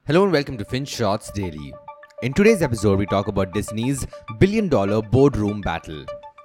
Hello and welcome to Finch Shots Daily. In today's episode, we talk about Disney's billion-dollar boardroom battle.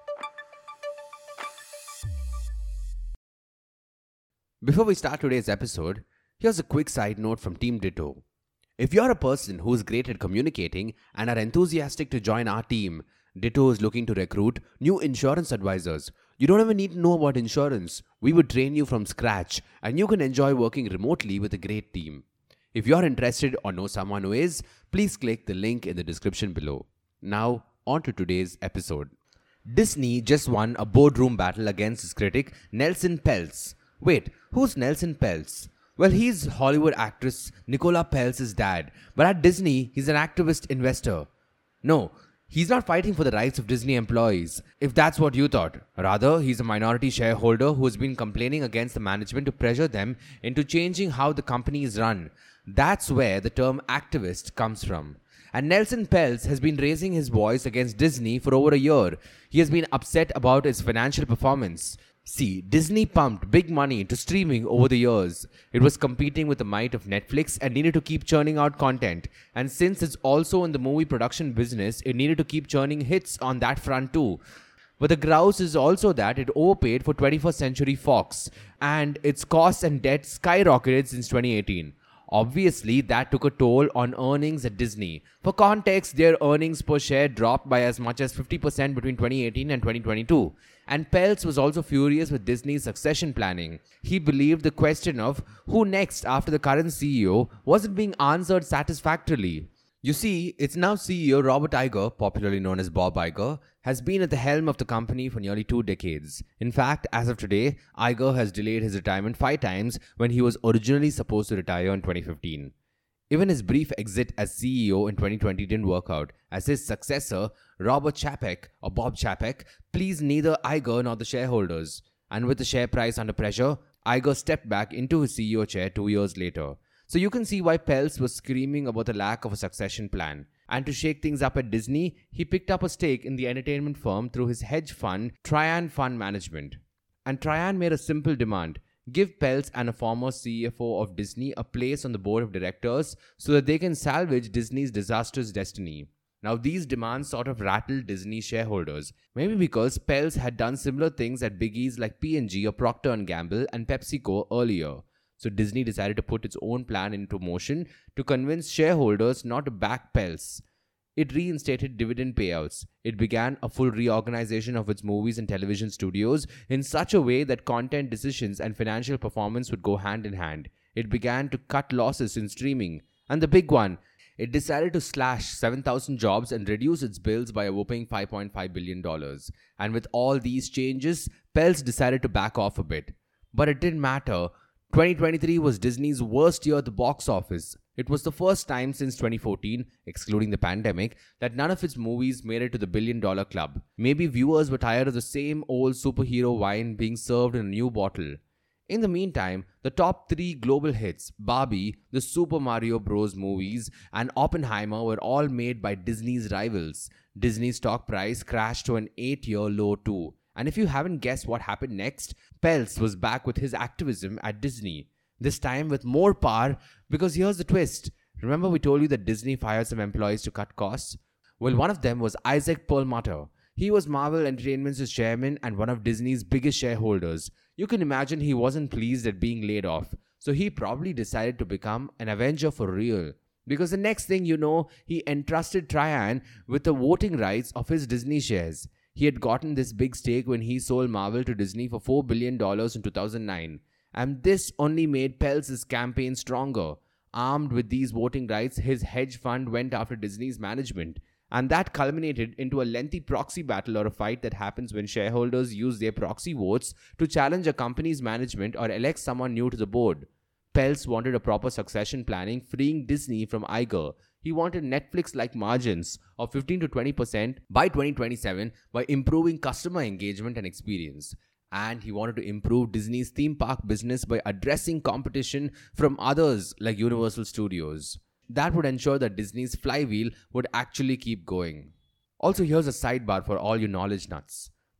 Before we start today's episode, here's a quick side note from Team Ditto. If you're a person who's great at communicating and are enthusiastic to join our team, Ditto is looking to recruit new insurance advisors. You don't even need to know about insurance. We would train you from scratch and you can enjoy working remotely with a great team. If you're interested or know someone who is, please click the link in the description below. Now, on to today's episode. Disney just won a boardroom battle against his critic Nelson Peltz. Wait, who's Nelson Peltz? Well, he's Hollywood actress Nicola Peltz's dad, but at Disney, he's an activist investor. No, he's not fighting for the rights of Disney employees, if that's what you thought. Rather, he's a minority shareholder who has been complaining against the management to pressure them into changing how the company is run. That's where the term activist comes from. And Nelson Peltz has been raising his voice against Disney for over a year. He has been upset about its financial performance. See, Disney pumped big money into streaming over the years. It was competing with the might of Netflix and needed to keep churning out content. And since it's also in the movie production business, it needed to keep churning hits on that front too. But the grouse is also that it overpaid for 21st Century Fox, and its costs and debt skyrocketed since 2018. Obviously, that took a toll on earnings at Disney. For context, their earnings per share dropped by as much as 50% between 2018 and 2022. And Peltz was also furious with Disney's succession planning. He believed the question of who next after the current CEO wasn't being answered satisfactorily. You see, it's now CEO Robert Iger, popularly known as Bob Iger, has been at the helm of the company for nearly 2 decades. In fact, as of today, Iger has delayed his retirement 5 times when he was originally supposed to retire in 2015. Even his brief exit as CEO in 2020 didn't work out, as his successor, Robert Chapek, or Bob Chapek, pleased neither Iger nor the shareholders. And with the share price under pressure, Iger stepped back into his CEO chair 2 years later. So you can see why Peltz was screaming about the lack of a succession plan. And to shake things up at Disney, he picked up a stake in the entertainment firm through his hedge fund, Trian Fund Management. And Trian made a simple demand: give Peltz and a former CFO of Disney a place on the board of directors so that they can salvage Disney's disastrous destiny. Now these demands sort of rattled Disney shareholders, maybe because Peltz had done similar things at biggies like P&G or Procter & Gamble and PepsiCo earlier. So Disney decided to put its own plan into motion to convince shareholders not to back Peltz. It reinstated dividend payouts. It began a full reorganization of its movies and television studios in such a way that content decisions and financial performance would go hand in hand. It began to cut losses in streaming. And the big one, it decided to slash 7,000 jobs and reduce its bills by a whopping $5.5 billion. And with all these changes, Peltz decided to back off a bit. But it didn't matter. 2023 was Disney's worst year at the box office. It was the first time since 2014, excluding the pandemic, that none of its movies made it to the billion-dollar club. Maybe viewers were tired of the same old superhero wine being served in a new bottle. In the meantime, the top 3 global hits, Barbie, the Super Mario Bros. Movies, and Oppenheimer were all made by Disney's rivals. Disney's stock price crashed to an 8-year low too. And if you haven't guessed what happened next, Peltz was back with his activism at Disney. This time with more power, because here's the twist. Remember we told you that Disney fired some employees to cut costs? Well, one of them was Isaac Perlmutter. He was Marvel Entertainment's chairman and one of Disney's biggest shareholders. You can imagine he wasn't pleased at being laid off. So he probably decided to become an Avenger for real. Because the next thing you know, he entrusted Trian with the voting rights of his Disney shares. He had gotten this big stake when he sold Marvel to Disney for $4 billion in 2009. And this only made Peltz's campaign stronger. Armed with these voting rights, his hedge fund went after Disney's management. And that culminated into a lengthy proxy battle or a fight that happens when shareholders use their proxy votes to challenge a company's management or elect someone new to the board. Peltz wanted a proper succession planning, freeing Disney from Iger. He wanted Netflix-like margins of 15 to 20% by 2027 by improving customer engagement and experience. And he wanted to improve Disney's theme park business by addressing competition from others like Universal Studios. That would ensure that Disney's flywheel would actually keep going. Also, here's a sidebar for all you knowledge nuts.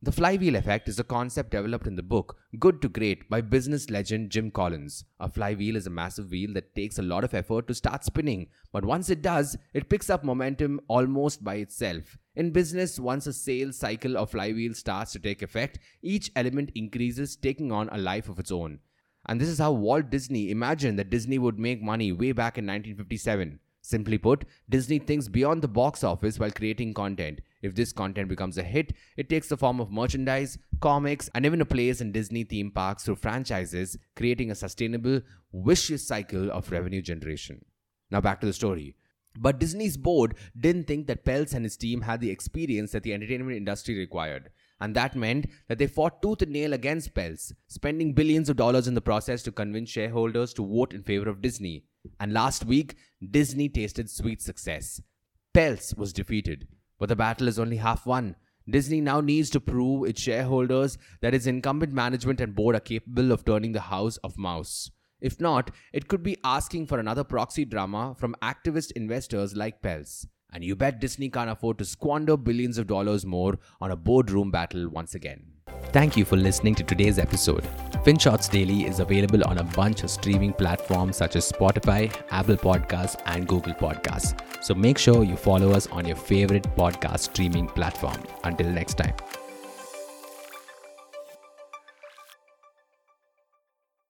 The flywheel effect is a concept developed in the book Good to Great by business legend Jim Collins. A flywheel is a massive wheel that takes a lot of effort to start spinning, but once it does, it picks up momentum almost by itself. In business, once a sales cycle or flywheel starts to take effect, each element increases, taking on a life of its own. And this is how Walt Disney imagined that Disney would make money way back in 1957. Simply put, Disney thinks beyond the box office while creating content. If this content becomes a hit, it takes the form of merchandise, comics, and even a place in Disney theme parks through franchises, creating a sustainable, vicious cycle of revenue generation. Now back to the story. But Disney's board didn't think that Peltz and his team had the experience that the entertainment industry required. And that meant that they fought tooth and nail against Peltz, spending billions of dollars in the process to convince shareholders to vote in favor of Disney. And last week, Disney tasted sweet success. Peltz was defeated, but the battle is only half won. Disney now needs to prove its shareholders that its incumbent management and board are capable of turning the house of mouse. If not, it could be asking for another proxy drama from activist investors like Peltz. And you bet Disney can't afford to squander billions of dollars more on a boardroom battle once again. Thank you for listening to today's episode. FinShots Daily is available on a bunch of streaming platforms such as Spotify, Apple Podcasts, and Google Podcasts. So make sure you follow us on your favorite podcast streaming platform. Until next time.